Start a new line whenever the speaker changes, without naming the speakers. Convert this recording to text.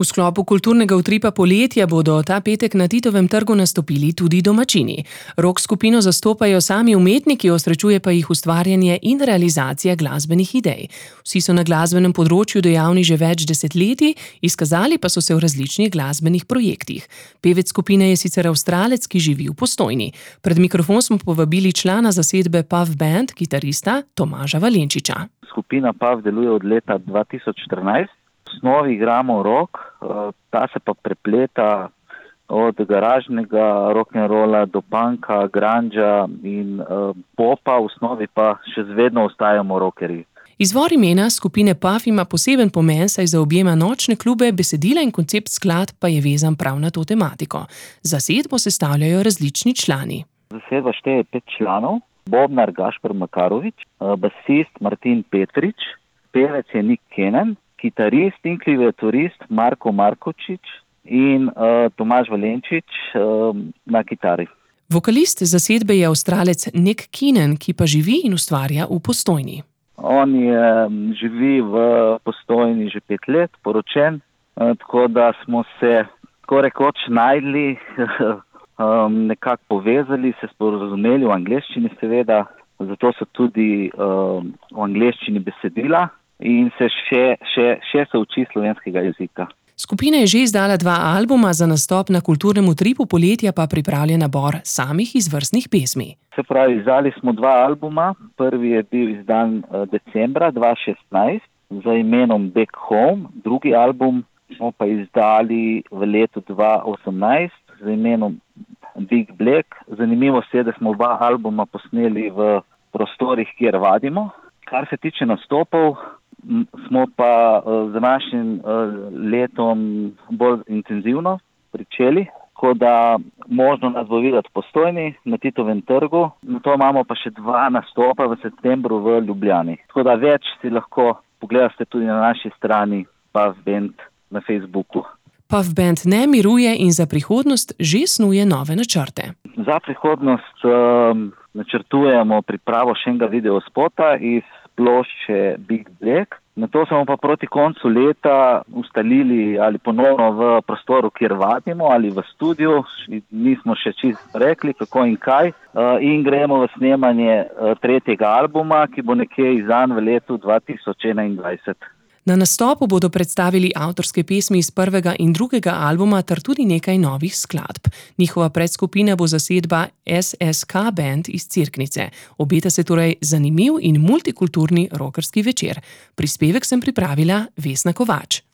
V sklopu kulturnega utripa poletja bodo ta petek na Titovem trgu nastopili tudi domačini. Rock skupino zastopajo sami umetniki, osrečuje pa jih ustvarjanje in realizacija glasbenih idej. Vsi so na glasbenem področju dejavni že več desetletij, izkazali pa so se v različnih glasbenih projektih. Pevec skupine je sicer Avstralec, ki živi v Postojni. Pred mikrofon smo povabili člana zasedbe Puff Band, kitarista Tomaža Valenčiča.
Skupina Puff deluje od leta 2014. V osnovi igramo rock, ta se pa prepleta od garažnega rock'n'rolla do punka, grunge in popa, v osnovi pa še vedno ostajamo rockerji.
Izvor imena skupine Puff ima poseben pomen, saj zaobjema nočne klube, besedila in koncept skladb pa je vezan prav na to tematiko. Zasedbo sestavljajo različni člani.
Zasedba šteje 5 članov, bobnar Gašper Makarovič, basist Martin Petrič, pevec je Nick Cannon, kitarist in klaviaturist Marko Markočič in Tomaž Valenčič na kitari.
Vokalist zasedbe je Avstralec Nick Cannon, ki pa živi in ustvarja v Postojni.
On živi v Postojni že 5 let, poročen, tako da smo se tako rekoč najdli, nekako povezali, se sporazumeli v angleščini seveda, zato so tudi v angleščini besedila. In se še se uči slovenskega jezika.
Skupina je že izdala 2 albuma, za nastop na kulturnem utripu poletja pa pripravlja nabor samih izvrstnih pesmi.
Se pravi, izdali smo 2 albuma. Prvi je bil izdan decembra 2016 z imenom Back Home. Drugi album smo pa izdali v letu 2018 z imenom Big Black. Zanimivo je, da smo 2 albuma posneli v prostorih, kjer vadimo. Kar se tiče nastopov, smo pa z našim letom bolj intenzivno pričeli, tako da možno nas bo videti v Postojni na Titovem trgu. Na to imamo pa še 2 nastopa v septembru v Ljubljani. Tako da več si lahko pogledate tudi na naši strani Puff Band na Facebooku.
Puff Band ne miruje in za prihodnost že snuje nove načrte.
Za prihodnost načrtujemo pripravo še enega videospota iz plošče Big Black. Na to smo pa proti koncu leta ustalili ali ponovno v prostoru, kjer vadimo, ali v studiu. Nismo še čisto rekli, kako in kaj. In gremo v snemanje 3. albuma, ki bo nekje izdan v letu 2021.
Na nastopu bodo predstavili avtorske pesmi iz 1. in 2. albuma ter tudi nekaj novih skladb. Njihova predskupina bo zasedba SSK Band iz Cerknice. Obeta se torej zanimiv in multikulturni rockerski večer. Prispevek sem pripravila Vesna Kovač.